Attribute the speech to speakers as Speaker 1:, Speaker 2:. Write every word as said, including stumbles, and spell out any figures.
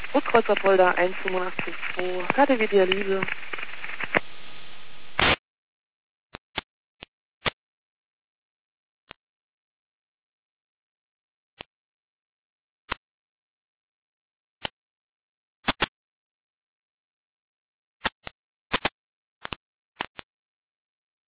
Speaker 1: Rotkreuzerpolder eins fünfundachtzig zwei, K D W Dialyse.